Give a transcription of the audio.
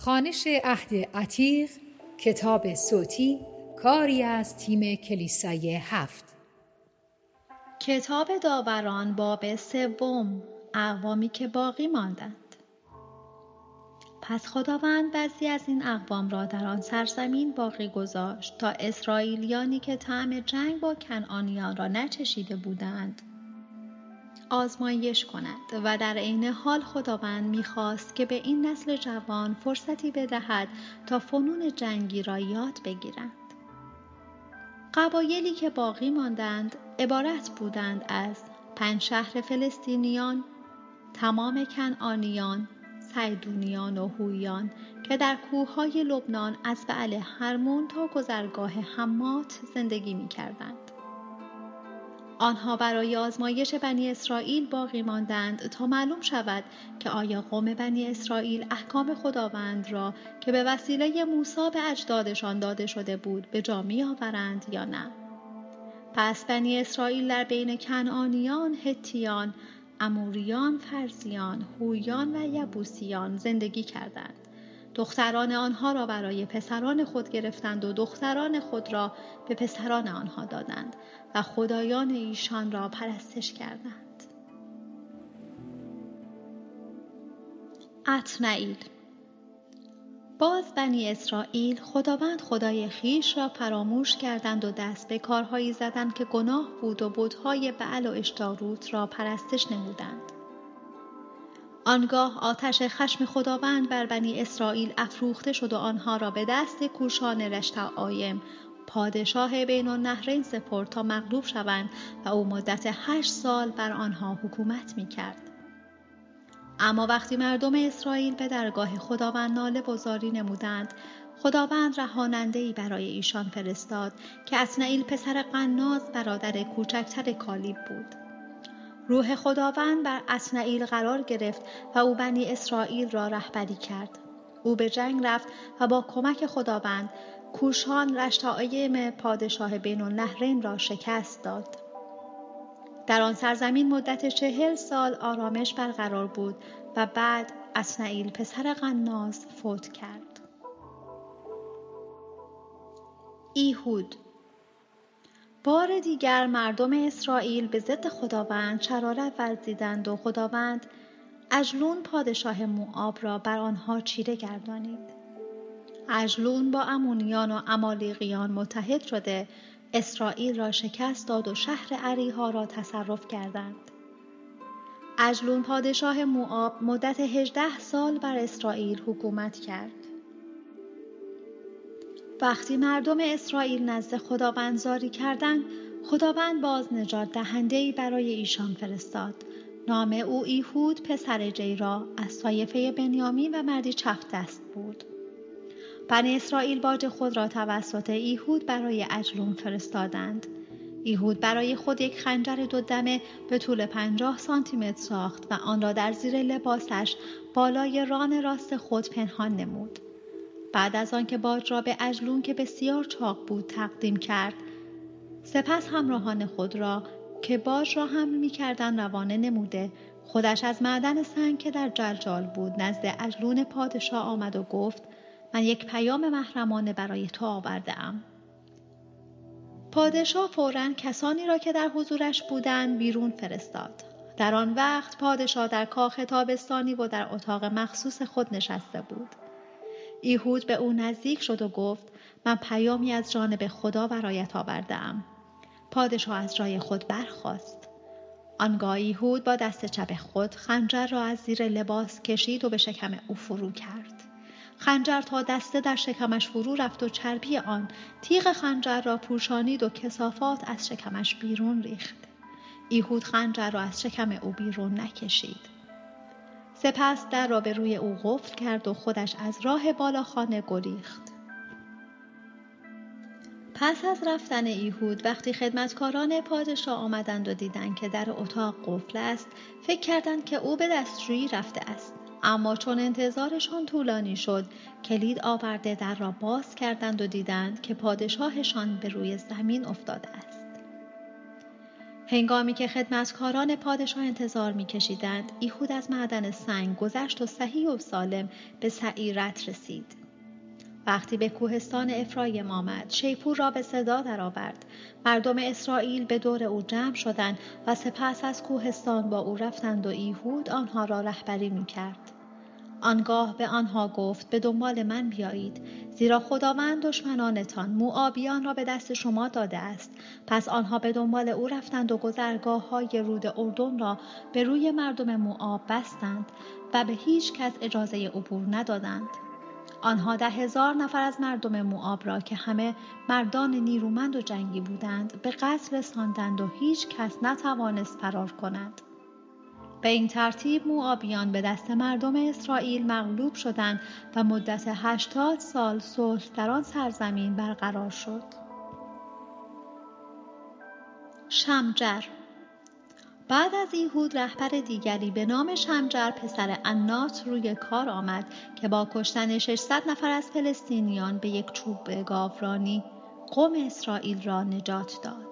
خوانش عهد عتیق، کتاب صوتی، کاری از تیم کلیسای 7. کتاب داوران باب 3، اقوامی که باقی ماندند. پس خداوند بعضی از این اقوام را در آن سرزمین باقی گذاشت تا اسرائیلیانی که طعم جنگ با کنعانیان را نچشیده بودند آزمایش کند و در عین حال خداوند می‌خواست که به این نسل جوان فرصتی بدهد تا فنون جنگی را یاد بگیرند. قبایلی که باقی ماندند عبارت بودند از 5 شهر فلسطینیان، تمام کنعانیان، صیدونیان و هویان که در کوههای لبنان از بعل هرمون تا گذرگاه حمات زندگی می‌کردند. آنها برای آزمایش بنی اسرائیل باقی ماندند تا معلوم شود که آیا قوم بنی اسرائیل احکام خداوند را که به وسیله موسی به اجدادشان داده شده بود به جا می‌آورند یا نه. پس بنی اسرائیل در بین کنعانیان، هتیان، اموریان، فرزیان، هویان و یبوسیان زندگی کردند. دختران آنها را برای پسران خود گرفتند و دختران خود را به پسران آنها دادند و خدایان ایشان را پرستش کردند. عتنائیل. باز بنی اسرائیل خداوند خدای خویش را فراموش کردند و دست به کارهایی زدند که گناه بود و بت‌های بعل و اشتاروت را پرستش نمودند. آنگاه آتش خشم خداوند بر بنی اسرائیل افروخته شد و آنها را به دست کوشان رشتعایم پادشاه بین النهرین سپرد تا مغلوب شوند و او مدت 8 سال بر آنها حکومت می‌کرد. اما وقتی مردم اسرائیل به درگاه خداوند ناله و زاری نمودند، خداوند رهاننده‌ای برای ایشان فرستاد که عتنائیل پسر قناز برادر کوچکتر کالیب بود. روح خداوند بر عتنائیل قرار گرفت و او بنی اسرائیل را رهبری کرد. او به جنگ رفت و با کمک خداوند کوشان رشتعایم پادشاه بین النهرین را شکست داد. در آن سرزمین مدت 40 سال آرامش برقرار بود و بعد عتنائیل پسر قناز فوت کرد. ایهود. بار دیگر مردم اسرائیل به ضد خداوند شرارت ورزیدند و خداوند اجلون پادشاه موآب را بر آنها چیره گردانید. اجلون با امونیان و امالیقیان متحد شده اسرائیل را شکست داد و شهر اریحا را تصرف کردند. اجلون پادشاه موآب مدت 18 سال بر اسرائیل حکومت کرد. وقتی مردم اسرائیل نزد خداوند زاری کردند، خداوند باز نجات دهنده‌ای برای ایشان فرستاد. نام او ایهود پسر جیرا از طایفه بنیامین و مردی چپ دست بود. بنی اسرائیل باج خود را توسط ایهود برای اجلون فرستادند. ایهود برای خود یک خنجر 2 دمه به طول 50 سانتیمتر ساخت و آن را در زیر لباسش بالای ران راست خود پنهان نمود. بعد از آن که باج را به اجلون که بسیار چاق بود تقدیم کرد، سپس همراهان خود را که باج را حمل می‌کردند روانه نموده، خودش از معدن سنگ که در جلجال بود نزد اجلون پادشاه آمد و گفت: من یک پیام محرمانه برای تو آورده‌ام. پادشاه فوراً کسانی را که در حضورش بودند بیرون فرستاد. در آن وقت پادشاه در کاخ تابستانی و در اتاق مخصوص خود نشسته بود. ایهود به او نزدیک شد و گفت: من پیامی از جانب خدا برایت آورده‌ام. پادشاه از جای خود برخاست. آنگاه ایهود با دست چپ خود خنجر را از زیر لباس کشید و به شکم او فرو کرد. خنجر تا دسته در شکمش فرو رفت و چربی آن تیغ خنجر را پوشانید و کثافات از شکمش بیرون ریخت. ایهود خنجر را از شکم او بیرون نکشید. سپس در را به روی او قفل کرد و خودش از راه بالاخانه گریخت. پس از رفتن ایهود وقتی خدمتکاران پادشاه آمدند و دیدند که در اتاق قفل است، فکر کردند که او به دستشویی رفته است. اما چون انتظارشان طولانی شد، کلید آورده در را باز کردند و دیدند که پادشاهشان به روی زمین افتاده است. هنگامی که خدمتکاران پادشاه انتظار می‌کشیدند، ایهود از معدن سنگ گذشت و صحیح و سالم به سعیرت رسید. وقتی به کوهستان افرایم آمد، شیپور را به صدا درآورد. مردم اسرائیل به دور او جمع شدند و سپس از کوهستان با او رفتند و ایهود آنها را رهبری می‌کرد. آنگاه به آنها گفت: به دنبال من بیایید، زیرا خداوند دشمنانتان موآبیان را به دست شما داده است. پس آنها به دنبال او رفتند و گذرگاه‌های رود اردن را به روی مردم موآب بستند و به هیچ کس اجازه عبور ندادند. آنها 10,000 نفر از مردم موآب را که همه مردان نیرومند و جنگی بودند به قتل رساندند و هیچ کس نتوانست فرار کند. به این ترتیب موآبیان به دست مردم اسرائیل مغلوب شدند و مدت 80 سال صلح در آن سرزمین برقرار شد. شمجر. بعد از ایهود رهبر دیگری به نام شمجر پسر عنات روی کار آمد که با کشتن 600 نفر از فلسطینیان به یک چوب گاورانی قوم اسرائیل را نجات داد.